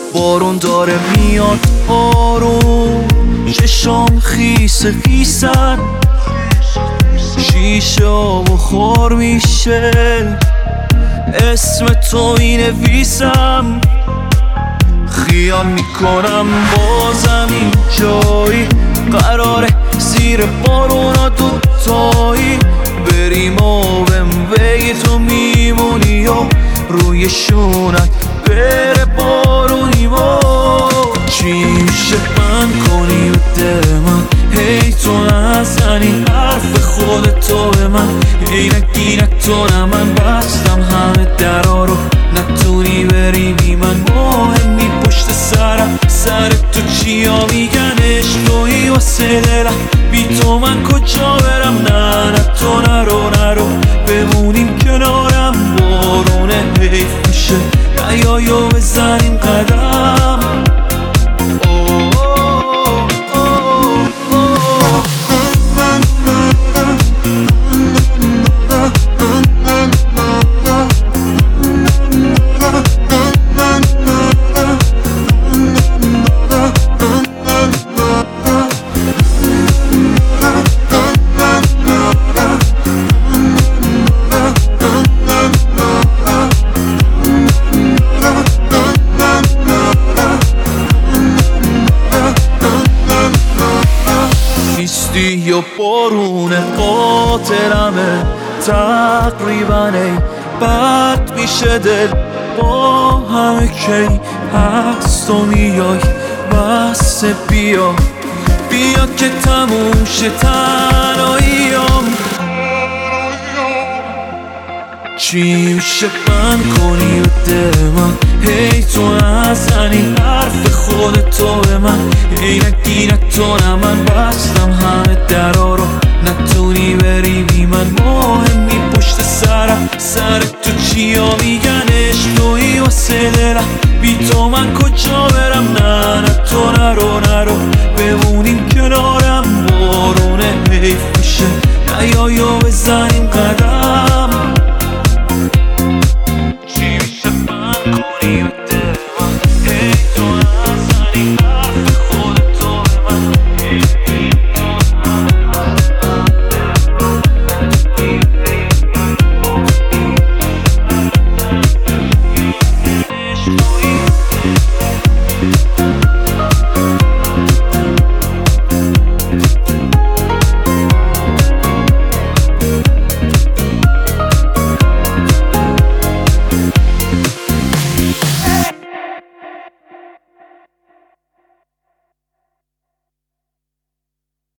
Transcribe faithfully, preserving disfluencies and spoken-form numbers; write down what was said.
بارون داره میاد آروم، چشام خیس خیسن، شیشه و خور میشه، اسم تو مینویسم. خیال میکنم بازم این جایی قراره زیر بارونا دوتایی بریم و بموی تو میمونی و روی شونت بره بارونیم و چی میشه من کنی به دل من، هی تو نزنی حرف خودتو به من، اینک اینک تو نه من بستم همه درا رو نتونی بری بی من، مهمی پشت سرم سر تو چیا میگن عشقی واسه دلم، بی تو من کجا برم، نه نه تو نرو نرو بمونیم کنارم، بارونه حیف میشه نیایو بزنیم قدم. یا بارون قاتلمه تقریبا ای بد میشه دل با همه کی هست و میای بس بیا بیا که تموم شه تنهاییام. چی میشه من کنی به دل من، هی تو نزنی حرف خودتو به من، اینک اینک تو نه من بستم همه درا رو نتونی بری بی من، مهمی پشت سرم سر تو چیا میگن عشقی واسه دلم، بی تو من کجا برم، نه نه تو نرو نرو بمونیم کنارم، بارونه حیف میشه نیایو بزنیم قدم. We